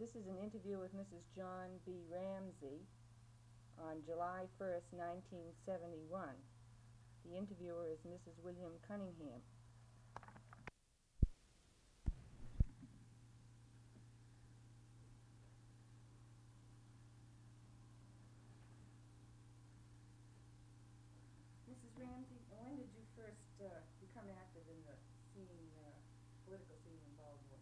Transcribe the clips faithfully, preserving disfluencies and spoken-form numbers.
This is an interview with Missus John B. Ramsey on July first, nineteen seventy-one. The interviewer is Missus William Cunningham. Missus Ramsey, when did you first uh, become active in the scene, uh, political scene in Baltimore?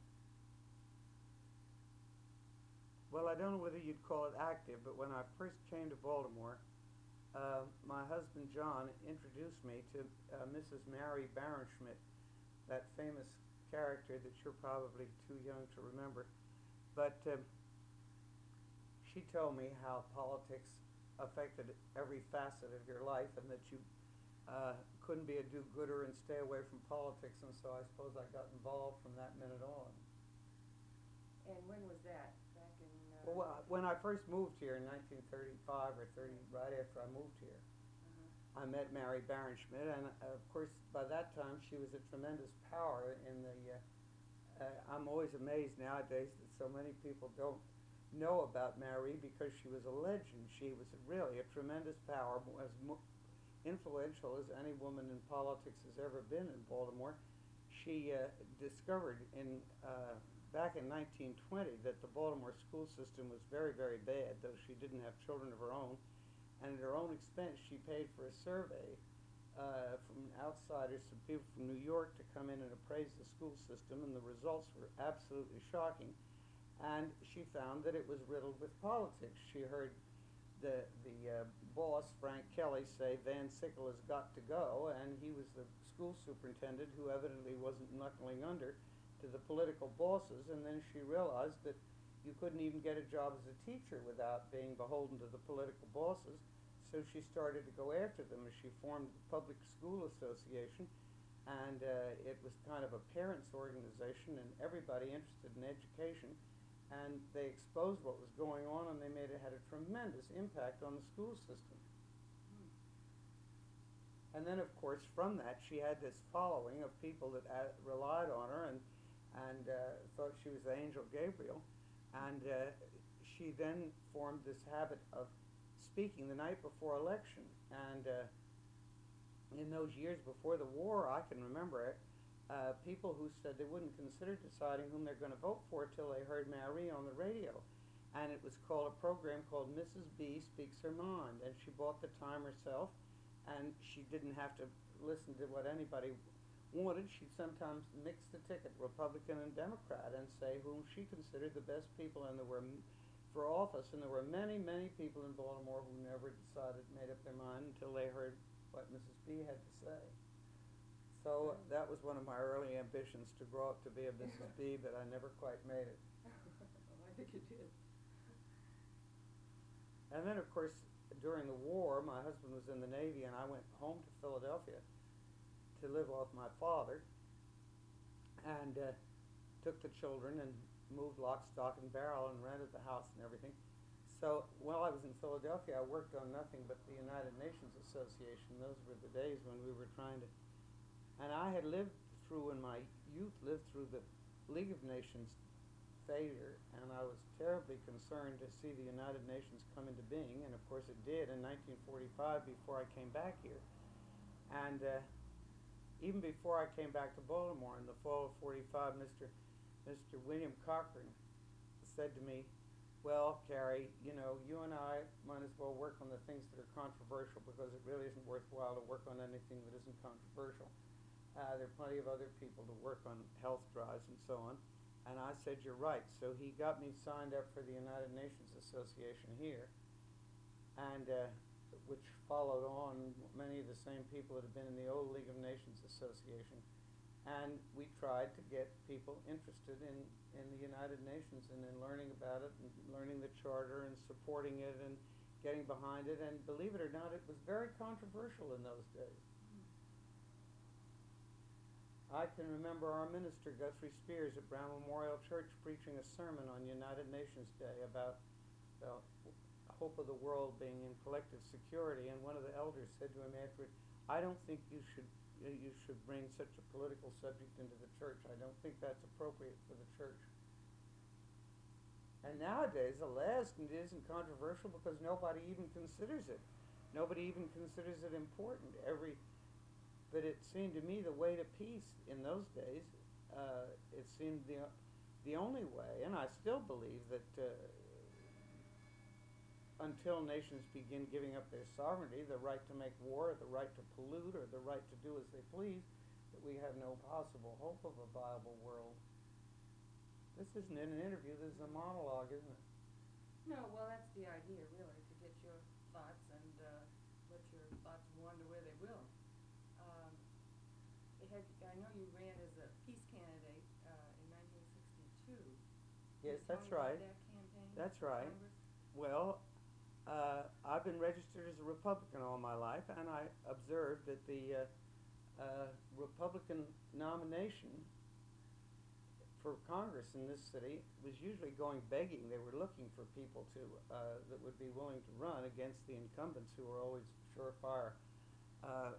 Well, I don't know whether you'd call it active, but when I first came to Baltimore, uh, my husband John introduced me to uh, Missus Mary Barenschmidt, that famous character that you're probably too young to remember. But uh, she told me how politics affected every facet of your life and that you uh, couldn't be a do-gooder and stay away from politics, and so I suppose I got involved from that minute on. And when was that? Back in... Uh, Well, when I first moved here in nineteen thirty-five or thirty, right after I moved here, uh-huh. I met Mary Barenschmidt, and uh, of course by that time she was a tremendous power in the, uh, uh, I'm always amazed nowadays that so many people don't know about Mary because she was a legend. She was really a tremendous power, as mo influential as any woman in politics has ever been in Baltimore. She uh, discovered in uh, back in nineteen twenty that the Baltimore school system was very, very bad, though she didn't have children of her own. And at her own expense, she paid for a survey uh, from outsiders, some people from New York, to come in and appraise the school system, and the results were absolutely shocking. And she found that it was riddled with politics. She heard the, the uh, boss, Frank Kelly, say Van Sickle has got to go, and he was the school superintendent who evidently wasn't knuckling under to the political bosses. And then she realized that you couldn't even get a job as a teacher without being beholden to the political bosses. So she started to go after them, as she formed the Public School Association, and uh, it was kind of a parents' organization and everybody interested in education. And they exposed what was going on, and they made it had a tremendous impact on the school system. Hmm. And then, of course, from that, she had this following of people that uh, relied on her and and uh, thought she was the angel Gabriel. And uh, she then formed this habit of speaking the night before election. And uh, in those years before the war, I can remember it. Uh, people who said they wouldn't consider deciding whom they're going to vote for till they heard Mary on the radio. And it was called a program called Missus B Speaks Her Mind. And she bought the time herself, and she didn't have to listen to what anybody wanted. She'd sometimes mix the ticket, Republican and Democrat, and say whom she considered the best people, and there were m for office. And there were many, many people in Baltimore who never decided, made up their mind until they heard what Missus B had to say. So that was one of my early ambitions, to grow up to be a Missus B, but I never quite made it. Well, I think you did. And then, of course, during the war, my husband was in the Navy, and I went home to Philadelphia to live off my father, and uh, took the children and moved lock, stock, and barrel and rented the house and everything. So while I was in Philadelphia, I worked on nothing but the United Nations Association. Those were the days when we were trying to... And I had lived through, in my youth, lived through the League of Nations failure, and I was terribly concerned to see the United Nations come into being, and of course it did in nineteen forty-five, before I came back here. And uh, even before I came back to Baltimore in the fall of forty-five, Mister Mister William Cochran said to me, well, Carrie, you know, you and I might as well work on the things that are controversial, because it really isn't worthwhile to work on anything that isn't controversial. Uh, there are plenty of other people to work on health drives and so on. And I said, you're right. So he got me signed up for the United Nations Association here, and uh, which followed on many of the same people that have been in the old League of Nations Association. And we tried to get people interested in, in the United Nations and in learning about it and learning the charter and supporting it and getting behind it. And believe it or not, it was very controversial in those days. I can remember our minister, Guthrie Spears, at Brown Memorial Church, preaching a sermon on United Nations Day about the hope of the world being in collective security, and one of the elders said to him afterward, I don't think you should you should bring such a political subject into the church. I don't think that's appropriate for the church. And nowadays, Alaskan isn't controversial because nobody even considers it. Nobody even considers it important. Every, but it seemed to me the way to peace in those days, uh, it seemed the the only way, and I still believe that uh, until nations begin giving up their sovereignty, the right to make war, or the right to pollute, or the right to do as they please, that we have no possible hope of a viable world. This isn't an interview, this is a monologue, isn't it? No, well, that's the idea, really, to get your thoughts and uh, let your thoughts wander where they will. Um, it had, I know you ran as a peace candidate uh, in nineteen sixty-two. Yes, Can you that's tell me right. about that campaign That's for right. Congress? Well, uh, I've been registered as a Republican all my life, and I observed that the uh, uh, Republican nomination for Congress in this city was usually going begging. They were looking for people to uh, that would be willing to run against the incumbents, who were always surefire uh,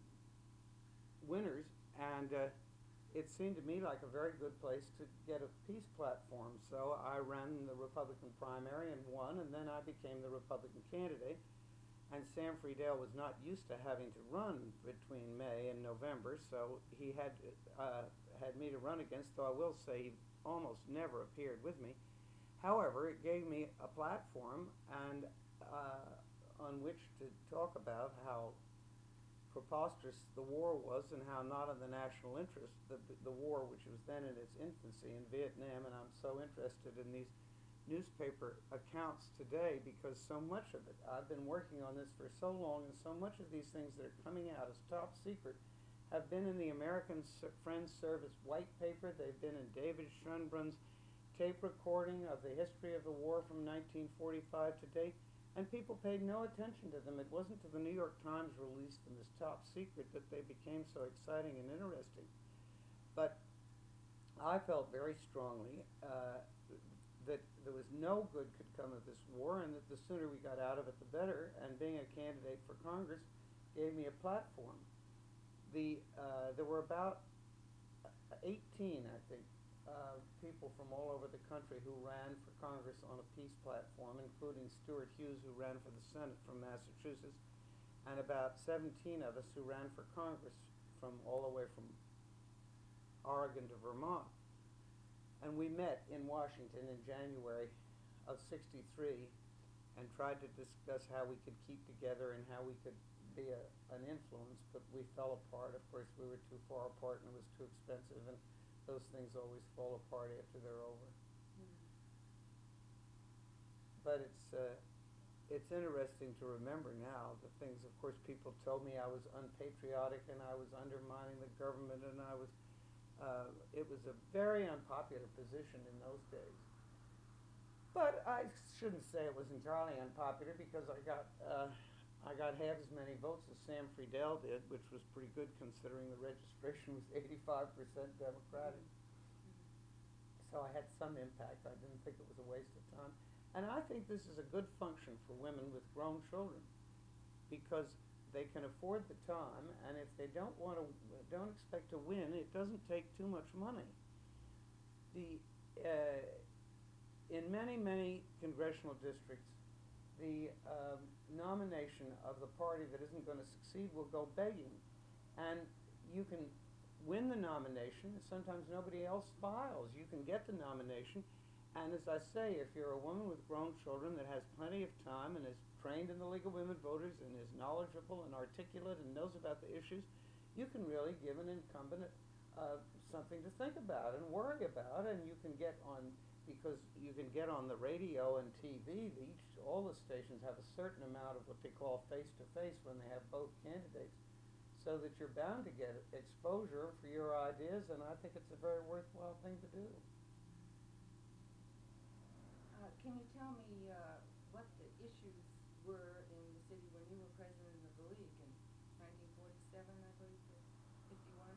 winners, and uh, it seemed to me like a very good place to get a peace platform. So I ran the Republican primary and won, and then I became the Republican candidate. And Sam Friedel was not used to having to run between May and November, so he had uh, had me to run against, though I will say he almost never appeared with me. However, it gave me a platform and uh, on which to talk about how preposterous the war was and how not in the national interest, the, the war which was then in its infancy in Vietnam. And I'm so interested in these newspaper accounts today because so much of it, I've been working on this for so long, and so much of these things that are coming out as top secret have been in the American Friends Service white paper. They've been in David Schonbrun's tape recording of the history of the war from nineteen forty-five to date, and people paid no attention to them. It wasn't till the New York Times released them as top secret that they became so exciting and interesting. But I felt very strongly uh, that there was no good could come of this war, and that the sooner we got out of it, the better. And being a candidate for Congress gave me a platform. The uh, there were about eighteen, I think, uh, people from all over the country who ran for Congress on a peace platform, including Stuart Hughes, who ran for the Senate from Massachusetts, and about seventeen of us who ran for Congress from all the way from Oregon to Vermont. And we met in Washington in January of sixty-three and tried to discuss how we could keep together and how we could be a, an influence, but we fell apart. Of course, we were too far apart and it was too expensive, and those things always fall apart after they're over. Mm. But it's uh, it's interesting to remember now the things. Of course, people told me I was unpatriotic and I was undermining the government, and I was Uh, it was a very unpopular position in those days. But I shouldn't say it was entirely unpopular, because I got uh, I got half as many votes as Sam Friedel did, which was pretty good considering the registration was eighty-five percent Democratic. Mm-hmm. So I had some impact. I didn't think it was a waste of time. And I think this is a good function for women with grown children, because they can afford the time, and if they don't want to, don't expect to win, it doesn't take too much money. The uh, in many, many congressional districts, the um, nomination of the party that isn't going to succeed will go begging, and you can win the nomination, and sometimes nobody else files. You can get the nomination, and as I say, if you're a woman with grown children that has plenty of time and is trained in the League of Women Voters and is knowledgeable and articulate and knows about the issues, you can really give an incumbent uh, something to think about and worry about, and you can get on, because you can get on the radio and T V. Each, all the stations have a certain amount of what they call face-to-face when they have both candidates, so that you're bound to get exposure for your ideas, and I think it's a very worthwhile thing to do. Uh, can you tell me uh, what the issues were in the city when you were president of the League in nineteen forty-seven, I believe, to fifty-one?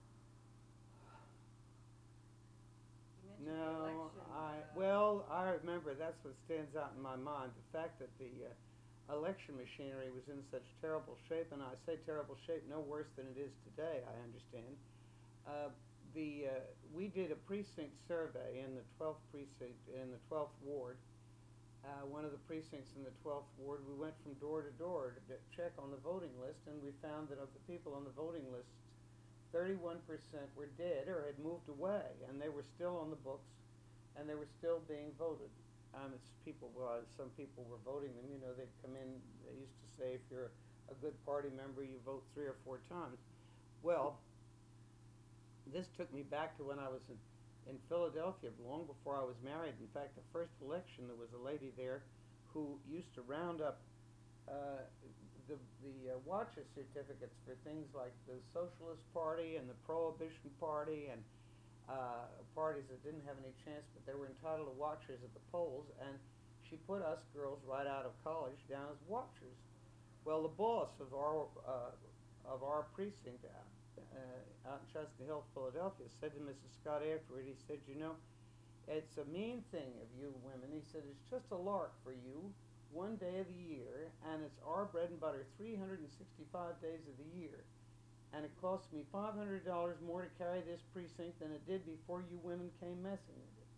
You mentioned the No, election. I, uh, well, I remember that's what stands out in my mind, the fact that the uh, election machinery was in such terrible shape, and I say terrible shape no worse than it is today, I understand. Uh, the, uh, we did a precinct survey in the twelfth precinct, in the twelfth ward. Uh, one of the precincts in the twelfth ward, we went from door to door to d- check on the voting list, and we found that of the people on the voting lists, thirty-one percent were dead or had moved away, and they were still on the books, and they were still being voted. Um, it's people, well, some people were voting them, you know, they'd come in, they used to say, if you're a good party member, you vote three or four times. Well, this took me back to when I was in, in Philadelphia, long before I was married. In fact, the first election, there was a lady there who used to round up uh, the, the uh, watches certificates for things like the Socialist Party and the Prohibition Party and uh, parties that didn't have any chance, but they were entitled to watchers at the polls, and she put us girls right out of college down as watchers. Well, the boss of our uh, of our precinct uh, uh, out in Chestnut Hill, Philadelphia, said to Missus Scott afterward, he said, you know, it's a mean thing of you women. He said, it's just a lark for you one day of the year, and it's our bread and butter three hundred sixty-five days of the year. And it costs me five hundred dollars more to carry this precinct than it did before you women came messing with it.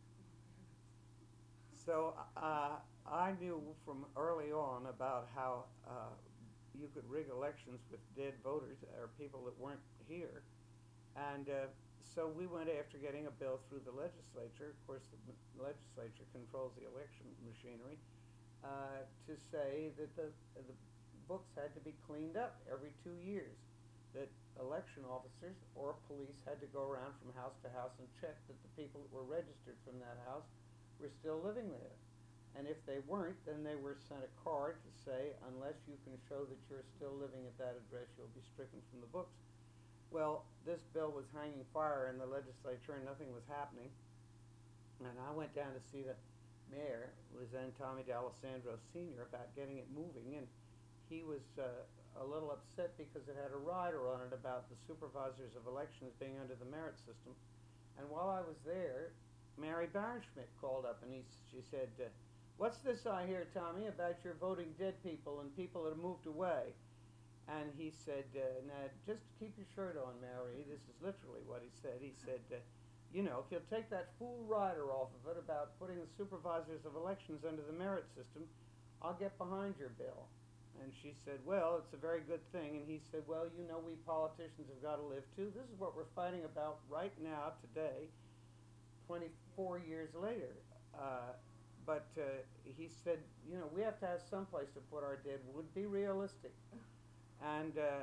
So uh, I knew from early on about how uh, you could rig elections with dead voters or people that weren't here. And uh, so we went after getting a bill through the legislature. Of course, the m- legislature controls the election machinery, uh, to say that the, the books had to be cleaned up every two years. That election officers or police had to go around from house to house and check that the people that were registered from that house were still living there. And if they weren't, then they were sent a card to say, unless you can show that you're still living at that address, you'll be stricken from the books. Well, this bill was hanging fire in the legislature and nothing was happening. And I went down to see the mayor, who was then Tommy D'Alessandro Senior, about getting it moving, and he was uh, a little upset because it had a rider on it about the supervisors of elections being under the merit system. And while I was there, Mary Barenschmidt called up and he, she said, uh, what's this I hear, Tommy, about your voting dead people and people that have moved away? And he said, uh, now, just keep your shirt on, Mary. This is literally what he said. He said, uh, you know, if you'll take that fool rider off of it about putting the supervisors of elections under the merit system, I'll get behind your bill. And she said, well, it's a very good thing. And he said, well, you know, we politicians have got to live too. This is what we're fighting about right now, today, twenty-four years later. Uh, but uh, he said, you know, we have to have some place to put our dead wood. Be realistic. And uh,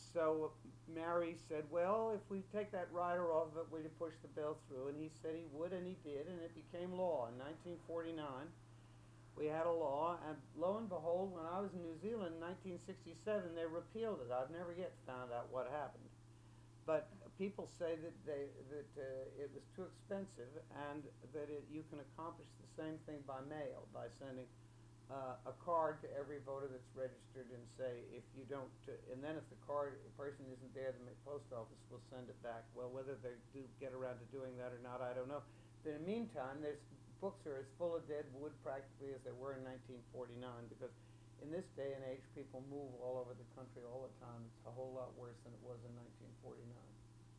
so Mary said, well, if we take that rider off of it, will you push the bill through? And he said he would, and he did, and it became law in nineteen forty-nine. We had a law, and lo and behold, when I was in New Zealand in nineteen sixty-seven, they repealed it. I've never yet found out what happened. But people say that they that uh, it was too expensive, and that it, you can accomplish the same thing by mail, by sending uh, a card to every voter that's registered, and say, if you don't, uh, and then if the card the person isn't there, the post office will send it back. Well, whether they do get around to doing that or not, I don't know. But in the meantime, there's books are as full of dead wood practically as they were in nineteen forty-nine, because in this day and age people move all over the country all the time. It's a whole lot worse than it was in nineteen forty-nine.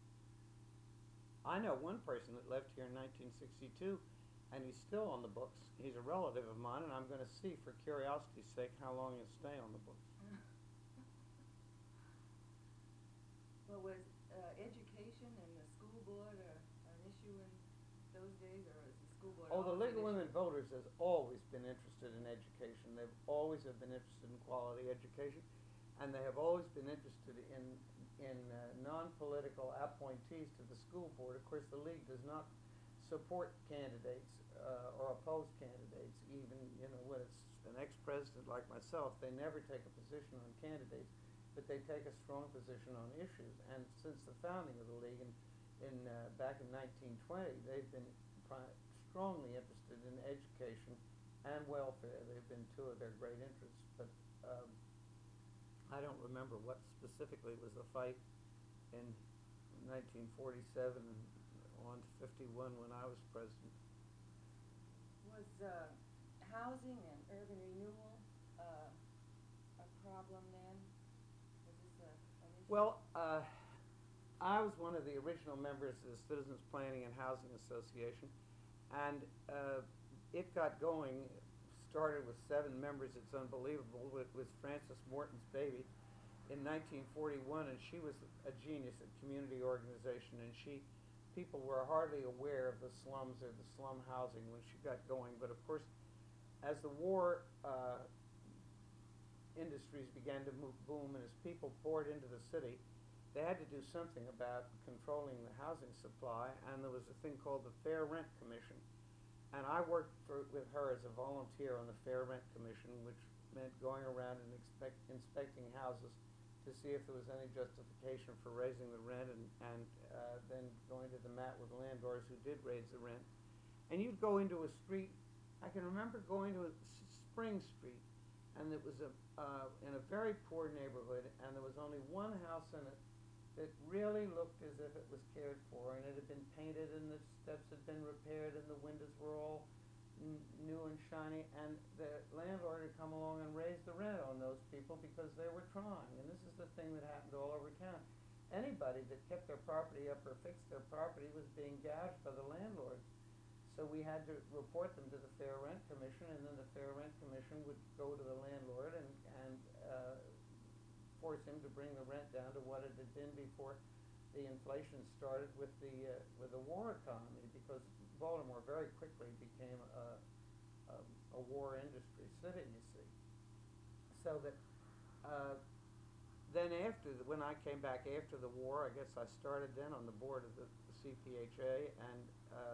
I know one person that left here in nineteen sixty-two, and he's still on the books. He's a relative of mine, and I'm going to see, for curiosity's sake, how long he'll stay on the books. Well, was uh, education and the school board uh, an issue in those days, or was the school board? Oh, the always League of an Women issue? Voters has always been interested in education. They've always have been interested in quality education, and they have always been interested in in uh, non-political appointees to the school board. Of course, the League does not support candidates uh, or oppose candidates, even, you know, when it's an ex-president like myself. They never take a position on candidates, but they take a strong position on issues. And since the founding of the League in, in uh, back in nineteen twenty, they've been pri- strongly interested in education and welfare. They've been two of their great interests. But um, I don't remember what specifically was the fight in nineteen forty-seven and on to fifty-one when I was president. Was uh, housing and urban renewal uh, a problem then? Was this a, an issue? Well, uh, I was one of the original members of the Citizens Planning and Housing Association, and uh, it got going, started with seven members, it's unbelievable, with, with Frances Morton's baby in nineteen forty-one, and she was a genius at community organization, and she, people were hardly aware of the slums or the slum housing when she got going, but of course, as the war uh, industries began to move, boom, and as people poured into the city, they had to do something about controlling the housing supply, and there was a thing called the Fair Rent Commission. And I worked for, with her as a volunteer on the Fair Rent Commission, which meant going around and expect, inspecting houses to see if there was any justification for raising the rent, and, and uh, then going to the mat with landlords who did raise the rent. And you'd go into a street, I can remember going to a Spring Street, and it was a, uh, in a very poor neighborhood, and there was only one house in it that really looked as if it was cared for, and it had been painted, and the steps had been repaired, and the windows were all n new and shiny, and the landlord had come along and raised the rent on those people because they were trying. And this is the thing that happened all over town. Anybody that kept their property up or fixed their property was being gouged by the landlords. So we had to report them to the Fair Rent Commission, and then the Fair Rent Commission would go to the landlord and, and uh, force him to bring the rent down to what it had been before the inflation started with the uh, with the war economy, because Baltimore very quickly became a, a, a war industry city, you see. So that uh, then after the, when I came back after the war, I guess I started then on the board of the, the C P H A, and uh,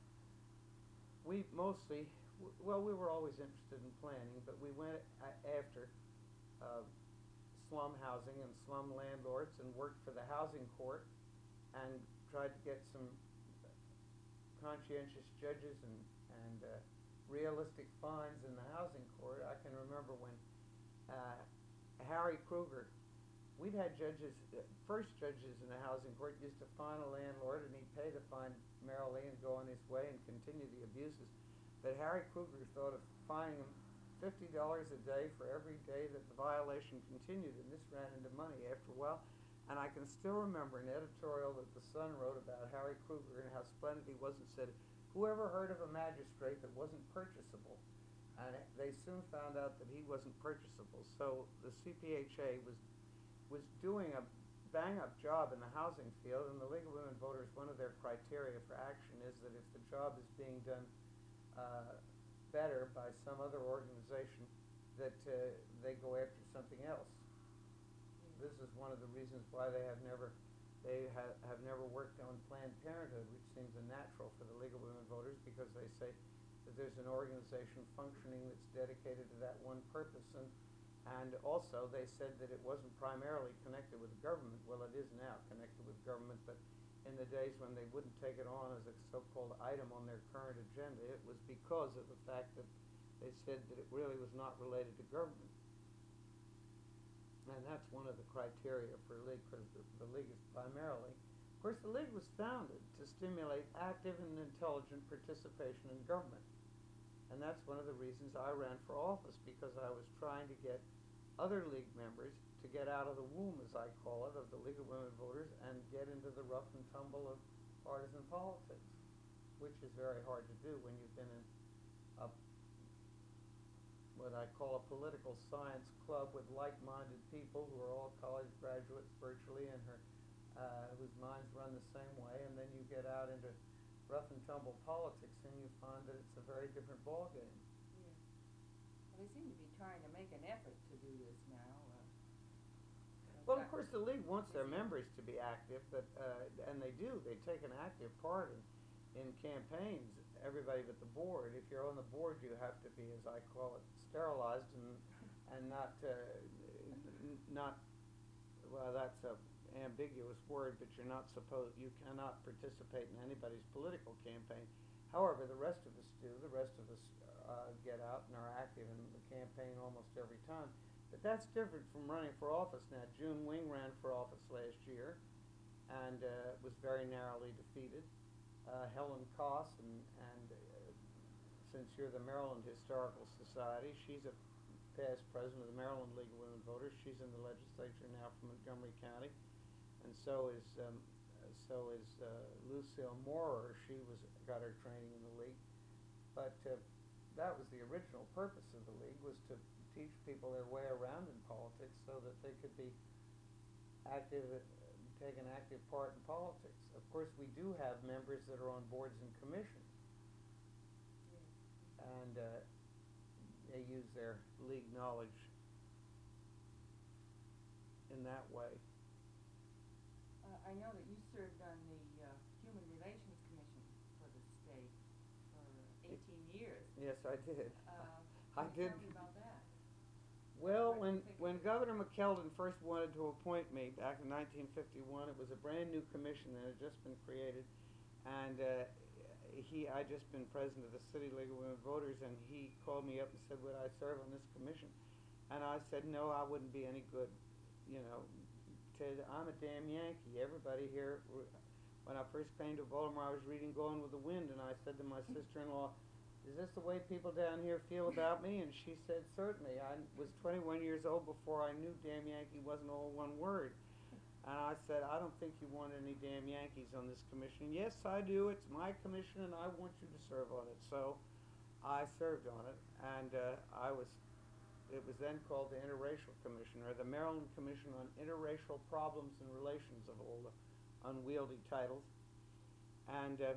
we mostly, w well, we were always interested in planning, but we went a after uh, slum housing and slum landlords, and worked for the housing court, and tried to get some conscientious judges and, and uh, realistic fines in the housing court. I can remember when uh, Harry Kruger, we'd had judges, uh, first judges in the housing court used to fine a landlord, and he'd pay the fine merrily and go on his way and continue the abuses. But Harry Kruger thought of fining him fifty dollars a day for every day that the violation continued, and this ran into money after a while. And I can still remember an editorial that the Sun wrote about Harry Kruger and how splendid he was, and said, whoever heard of a magistrate that wasn't purchasable? And they soon found out that he wasn't purchasable. So the C P H A was was doing a bang-up job in the housing field, and the League of Women Voters, one of their criteria for action is that if the job is being done uh, better by some other organization, that uh, they go after something else. This is one of the reasons why they have never, they ha have never worked on Planned Parenthood, which seems unnatural for the League of Women Voters, because they say that there's an organization functioning that's dedicated to that one purpose. And and also they said that it wasn't primarily connected with the government. Well, it is now connected with government, but in the days when they wouldn't take it on as a so-called item on their current agenda, it was because of the fact that they said that it really was not related to government. And that's one of the criteria for a league, because the, the league is primarily, of course, the league was founded to stimulate active and intelligent participation in government. And that's one of the reasons I ran for office, because I was trying to get other league members to get out of the womb, as I call it, of the League of Women Voters, and get into the rough and tumble of partisan politics, which is very hard to do when you've been in a, what I call a political science club with like-minded people who are all college graduates virtually, and her, uh, whose minds run the same way, and then you get out into rough and tumble politics, and you find that it's a very different ballgame. Yeah. Well, they seem to be trying to make an effort to do this now. Uh, Well, of course, the league wants their members to be active, but uh, and they do. They take an active part in, in campaigns. Everybody but the board. If you're on the board, you have to be, as I call it, sterilized and and not uh, not. Well, that's a ambiguous word, but you're not supposed. You cannot participate in anybody's political campaign. However, the rest of us do. The rest of us uh, get out and are active in the campaign almost every time. But that's different from running for office now. June Wing ran for office last year and uh, was very narrowly defeated. Uh, Helen Koss, and, and uh, since you're the Maryland Historical Society, she's a past president of the Maryland League of Women Voters. She's in the legislature now from Montgomery County. and so is um, uh, so is uh, Lucille Moorer. She was got her training in the league, but uh, that was the original purpose of the league, was to teach people their way around in politics so that they could be active, uh, take an active part in politics. Of course, we do have members that are on boards and commissions, Yeah. and uh, they use their league knowledge in that way. Uh, I know that you served on the uh, Human Relations Commission for the state for eighteen years. Yes, I did. Uh, I can you did. tell me about that? Well, What do when, you think when of it? Governor McKeldin first wanted to appoint me back in nineteen fifty-one, it was a brand new commission that had just been created, and uh, he, I'd just been president of the City League of Women Voters, and he called me up and said, would I serve on this commission? And I said, no, I wouldn't be any good, you know, Ted, I'm a damn Yankee. Everybody here, when I first came to Baltimore, I was reading Gone with the Wind, and I said to my sister-in-law, is this the way people down here feel about me? And she said, certainly. I was twenty-one years old before I knew damn Yankee wasn't all one word. And I said, I don't think you want any damn Yankees on this commission. Yes, I do. It's my commission, and I want you to serve on it. So I served on it, and uh, I was, it was then called the Interracial Commission, or the Maryland Commission on Interracial Problems and Relations, of all the unwieldy titles. And uh,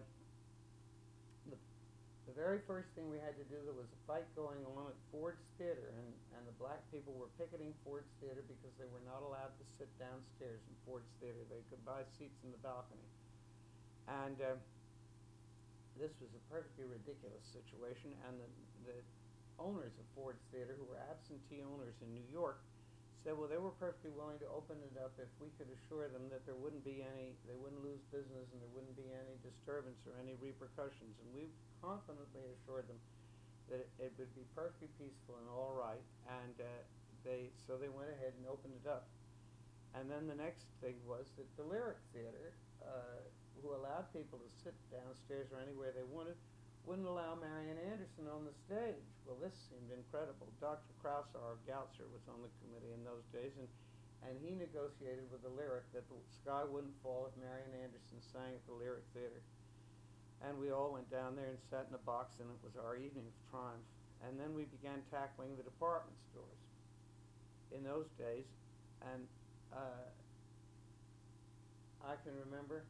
the The very first thing we had to do, there was a fight going on at Ford's Theater, and, and the black people were picketing Ford's Theater because they were not allowed to sit downstairs in Ford's Theater. They could buy seats in the balcony. And uh, this was a perfectly ridiculous situation, and the, the owners of Ford's Theater, who were absentee owners in New York, said, well, they were perfectly willing to open it up if we could assure them that there wouldn't be any, they wouldn't lose business and there wouldn't be any disturbance or any repercussions. And we confidently assured them that it, it would be perfectly peaceful and all right. And uh, they, so they went ahead and opened it up. And then the next thing was that the Lyric Theater, uh, who allowed people to sit downstairs or anywhere they wanted, wouldn't allow Marian Anderson on the stage. Well, this seemed incredible. Doctor Krauser, our Gautzer, was on the committee in those days, and, and he negotiated with the Lyric that the sky wouldn't fall if Marian Anderson sang at the Lyric Theater. And we all went down there and sat in a box, and it was our evening of triumph. And then we began tackling the department stores in those days, and uh, I can remember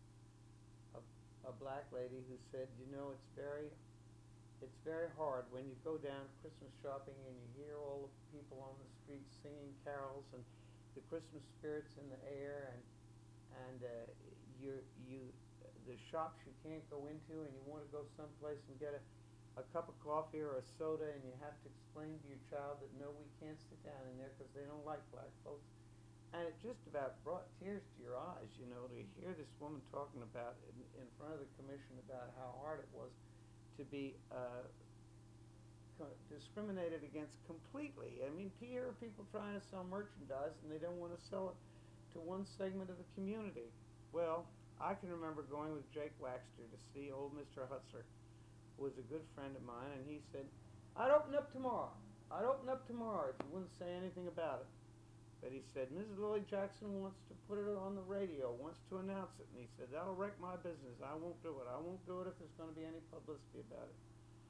a black lady who said, you know, it's very, it's very hard when you go down Christmas shopping and you hear all the people on the streets singing carols and the Christmas spirit's in the air, and and uh, you you the shops you can't go into, and you want to go someplace and get a, a cup of coffee or a soda, and you have to explain to your child that no, we can't sit down in there because they don't like black folks. And it just about brought tears to your eyes, you know, to hear this woman talking about in, in front of the commission about how hard it was to be uh, co- discriminated against completely. I mean, here are people trying to sell merchandise and they don't want to sell it to one segment of the community. Well, I can remember going with Jake Waxter to see old Mister Hutzler, who was a good friend of mine, and he said, I'd open up tomorrow. I'd open up tomorrow if you wouldn't say anything about it. But he said, Missus Lily Jackson wants to put it on the radio, wants to announce it. And he said, that'll wreck my business. I won't do it. I won't do it if there's going to be any publicity about it.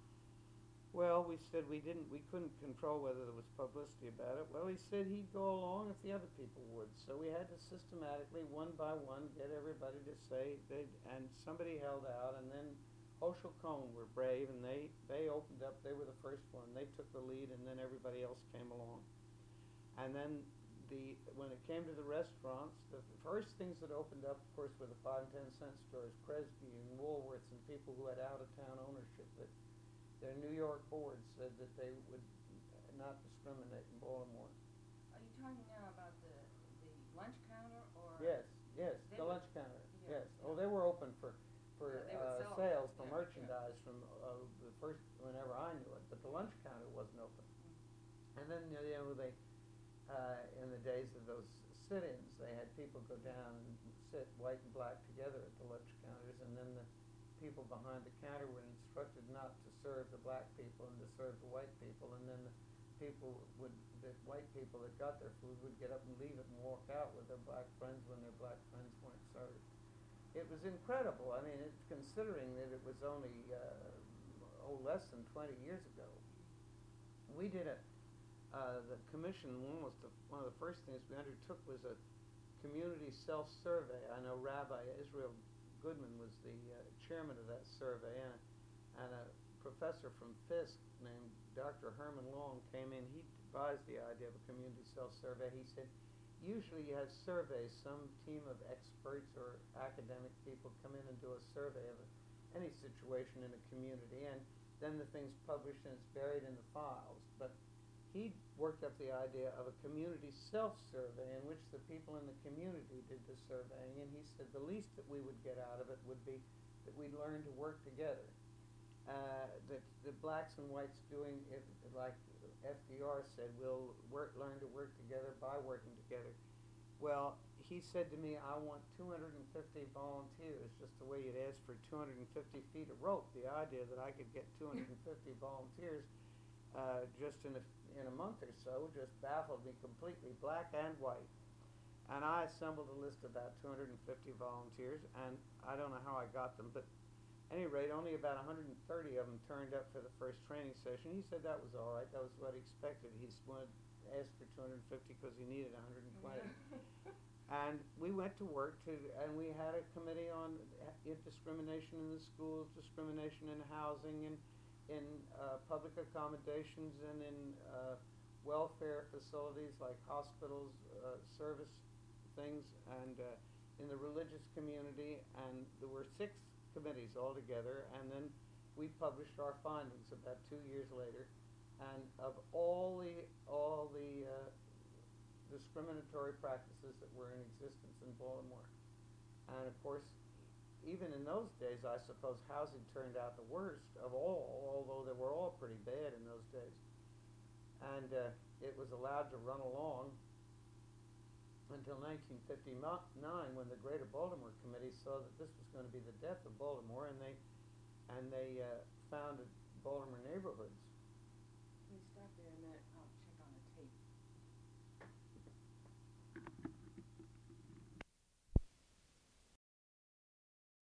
Well, we said we didn't, we couldn't control whether there was publicity about it. Well, he said he'd go along if the other people would. So we had to systematically, one by one, get everybody to say, they, and somebody held out, and then Hochul Cohn were brave, and they, they opened up, they were the first one. They took the lead, and then everybody else came along. And then The, when it came to the restaurants, the first things that opened up, of course, were the five and ten cent stores, Kresge and Woolworths, and people who had out-of-town ownership. That their New York board said that they would not discriminate in Baltimore. Are you talking now about the, the lunch counter, or? Yes, yes, They the were- lunch counter, yeah, yes. yeah. Oh, they were open for, for Yeah, they would uh, sell, sales, for yeah, yeah. merchandise from uh, the first, whenever I knew it, but the lunch counter wasn't open. Mm. And then, you know, they, uh, in the days of those sit-ins, they had people go down and sit white and black together at the lunch counters, and then the people behind the counter were instructed not to serve the black people and to serve the white people, and then the people would, that white people that got their food would get up and leave it and walk out with their black friends when their black friends weren't served. It was incredible. I mean, it's considering that it was only, uh, oh, less than twenty years ago. We did a, uh, the commission, almost the, one of the first things we undertook was a community self-survey. I know Rabbi Israel Goodman was the uh, chairman of that survey, and, and a professor from Fisk named Doctor Herman Long came in. He devised the idea of a community self-survey. He said, usually you have surveys, some team of experts or academic people come in and do a survey of a, any situation in a community, and then the thing's published and it's buried in the files. But he worked up the idea of a community self-survey in which the people in the community did the surveying, and he said the least that we would get out of it would be that we'd learn to work together. Uh, that the blacks and whites doing it, like F D R said, we'll work, learn to work together by working together. Well, he said to me, I want two hundred fifty volunteers, just the way you'd ask for two hundred fifty feet of rope. The idea that I could get two hundred fifty volunteers uh, just in a, in a month or so just baffled me completely, black and white. And I assembled a list of about two hundred fifty volunteers, and I don't know how I got them, but at any rate, only about one hundred thirty of them turned up for the first training session. He said that was all right. That was what he expected. He wanted asked for two hundred fifty because he needed one hundred twenty. And we went to work to, and we had a committee on discrimination in the schools, discrimination in housing, and in uh, public accommodations, and in uh, welfare facilities like hospitals, uh, service things, and uh, in the religious community. And there were six committees altogether, and then we published our findings about two years later. And of all the all the uh, discriminatory practices that were in existence in Baltimore, and of course, even in those days, I suppose housing turned out the worst of all, although they were all pretty bad in those days. And uh, it was allowed to run along until nineteen fifty-nine, when the Greater Baltimore Committee saw that this was going to be the death of Baltimore, and they and they uh, founded Baltimore Neighborhoods. Can you stop there a minute?